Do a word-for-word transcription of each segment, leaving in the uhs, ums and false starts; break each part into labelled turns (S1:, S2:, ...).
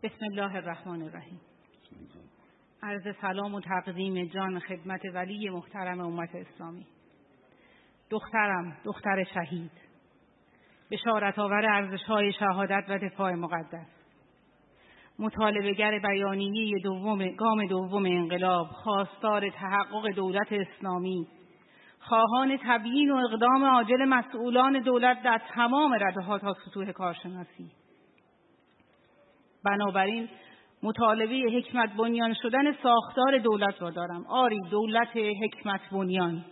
S1: بسم الله الرحمن الرحیم. عرض سلام و تقدیم جان خدمت ولی محترم امت اسلامی. دخترم، دختر شهید، بشارت آور ارزش‌های شهادت و دفاع مقدس، مطالبه‌گر بیانیه دوم گام دوم انقلاب، خواستار تحقق دولت اسلامی، خواهان تبیین و اقدام عاجل مسئولان دولت در تمام رده‌ها تا سطوح کارشناسی. بنابراین مطالبه حکمت بنیان شدن ساختار دولت را دارم. آری دولت حکمت بنیان.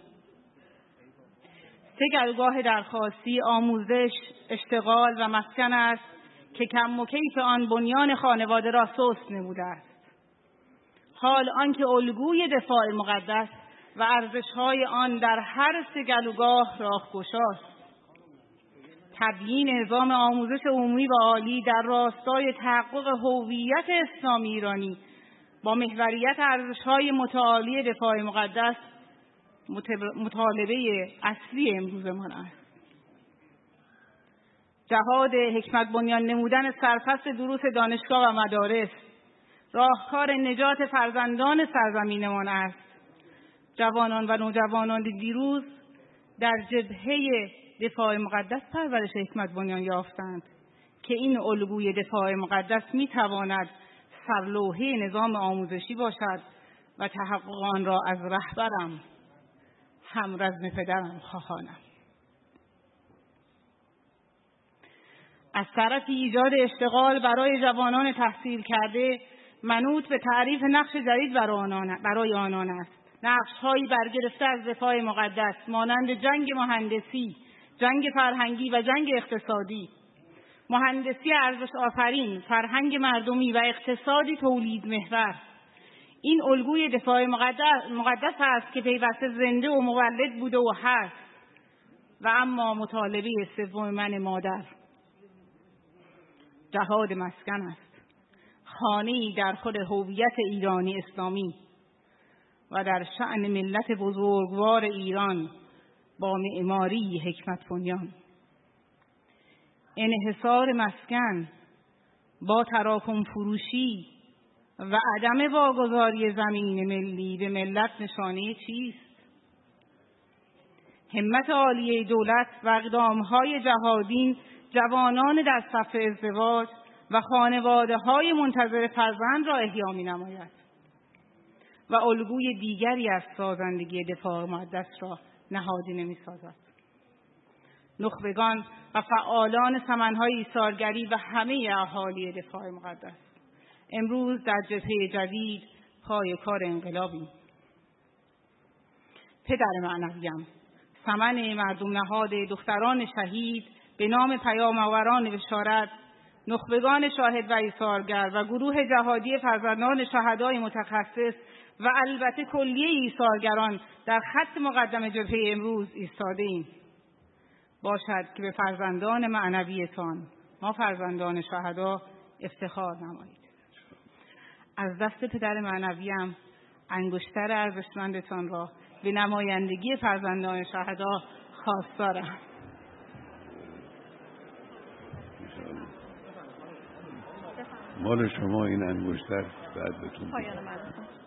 S1: سه گلوگاه درخواستی آموزش، اشتغال و مسکن است که کم و کیف آن بنیان خانواده را سست نموده است. حال آنکه الگوی دفاع مقدس و ارزش‌های آن در هر سه گلوگاه راهگشاست. تبیین نظام آموزش عمومی و عالی در راستای تحقق هویت اسلامی ایرانی با محوریت ارزش‌های متعالی دفاع مقدس مطالبه اصلی امروزمان است. جهاد حکمت بنیان نمودن سرپست دروس دانشگاه و مدارس راهکار نجات فرزندان سرزمینمان است. جوانان و نوجوانان دیروز در جبهه دفاع مقدس پرورش حکمت بنیان یافتند که این الگوی دفاع مقدس میتواند سرلوحه نظام آموزشی باشد و تحقق آن را از رهبرم همرزم پدرم خواهانم. از طرفی ایجاد اشتغال برای جوانان تحصیل کرده منوط به تعریف نقش جدید برای آنان است. نقش‌هایی برگرفته از دفاع مقدس مانند جنگ مهندسی، جنگ فرهنگی و جنگ اقتصادی. مهندسی ارزش آفرین، فرهنگ مردمی و اقتصادی تولید محور. این الگوی دفاع مقدس, مقدس است که پیوسته زنده و مولد بوده و هست. و اما مطالبه سوم من مادر جهاد مسکن است. خانه‌ای در خود هویت ایرانی اسلامی و در شأن ملت بزرگوار ایران با معماری حکمت بنیان. انحصار مسکن با تراکم فروشی و عدم واگذاری زمین ملی به ملت نشانه چیست؟ همت عالیه دولت و اقدام‌های جهادین جوانان در صف ازدواج و خانواده‌های منتظر فرزند را احیا می‌نماید و الگوی دیگری از سازندگی دفاع مقدس را نهادینه می‌سازد. نخبگان و فعالان سمن‌های ایثارگری و همه اهالی دفاع مقدس امروز در جبهه جدید پای کار انقلابیم. پدر معنویم، سمن مردم نهاد دختران شهید به نام پیام‌آوران بشارت، نخبگان شاهد و ایثارگر و گروه جهادی فرزندان شهدای متخصص و البته کلیه ایثارگران در خط مقدم جبهه امروز ایستاده‌ایم. باشد که به فرزندان معنویتان، ما فرزندان شهدا، افتخار نمایید. از دست پدر معنویم انگشتر ارزشمندتان را به نمایندگی فرزندان شهدا خواستارم.
S2: مال شما این انگشتر بعد بتون
S3: پایان مراسم.